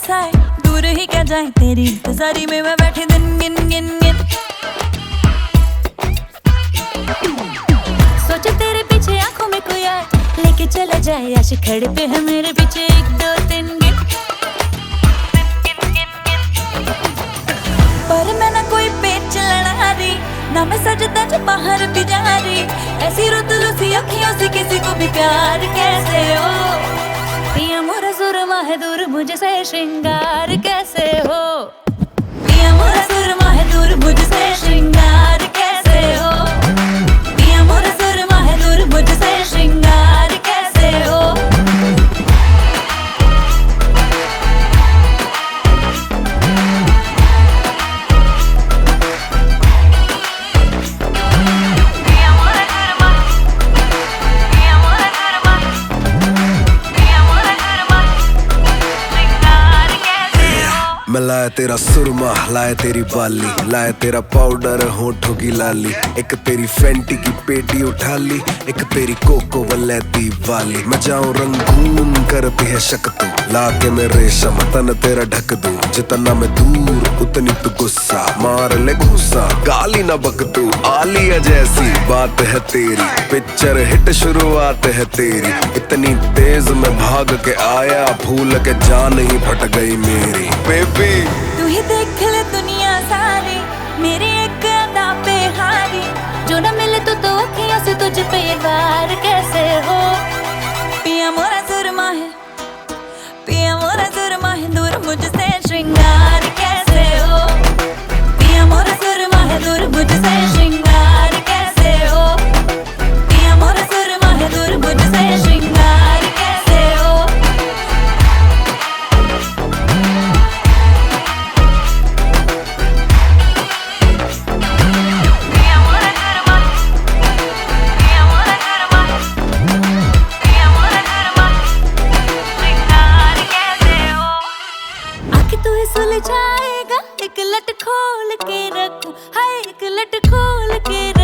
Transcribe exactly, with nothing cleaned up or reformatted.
सा है, दूर ही क्या जाए तेरी इंतजारी में मैं बैठी दिन गिन गिन गिन। सोचे तेरे पीछे आंखों में कोई आए, लेके चला जाए आशिक खड़े पे है मेरे पीछे एक दो तीन गिन। पर मैं ना कोई पेच लड़ा रही, ना मैं सजदा जो बाहर भी जा रही। ऐसी रुतलू सी अखियों से किसी को भी प्यार कैसे हो। पिया मोरा सुरमा है दूर मुझसे श्रृंगार कैसे हो। पिया मोरा सुरमा है दूर मुझसे श्रृंगार कैसे हो। पिया मोरा सुरमा है दूर मुझसे श्रृंगार कैसे हो। मैं लाया तेरा सुरमा, लाया तेरी बाली, लाया तेरा पाउडर होठों की लाली। एक तेरी फैंटी की पेटी उठा ली, एक तेरी कोको वलैती वाली। मैं जाऊं रंगून करती है शक तू, लाके मैं रेशम तन तेरा ढक दूं। जितना मैं दूर उतनी तू गुस्सा, मार ले घूसा गाली ना बक तू। आलिया जैसी बात है तेरी, पिक्चर हिट शुरुआत है तेरी। इतनी तेज मैं भाग के आया, भूल के जान ही फट गई मेरी बेबी। तू ही देख ले दुनिया सारी, मेरी एक अदा पे हारी। जो न मिले तो तो अखियों से तुझ पे ये वार कैसे हो। पिया मोरा सुरमा है, पिया मोरा सुरमा है दूर मुझसे श्रृंगार कैसे हो। पिया मोरा सुरमा है दूर मुझसे श्रृंगार कैसे हो। पिया मोरा सुरमा है दूर मुझसे श्रृंगार कैसे हो। सुलझाएगा एक लट खोल के रखूं, हाय एक लट खोल के